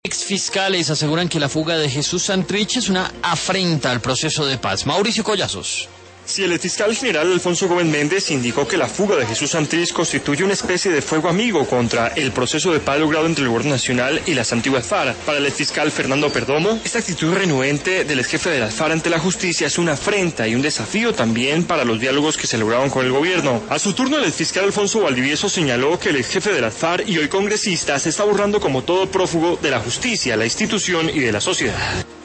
Exfiscales aseguran que la fuga de Jesús Santrich es una afrenta al proceso de paz. Mauricio Collazos. Si el fiscal general Alfonso Gómez Méndez indicó que la fuga de Jesús Santrich constituye una especie de fuego amigo contra el proceso de paz logrado entre el gobierno nacional y las antiguas FARC, para el fiscal Fernando Perdomo, esta actitud renuente del exjefe de las FARC ante la justicia es una afrenta y un desafío también para los diálogos que se lograron con el gobierno. A su turno, el fiscal Alfonso Valdivieso señaló que el exjefe de las FARC y hoy congresista se está borrando como todo prófugo de la justicia, la institución y de la sociedad.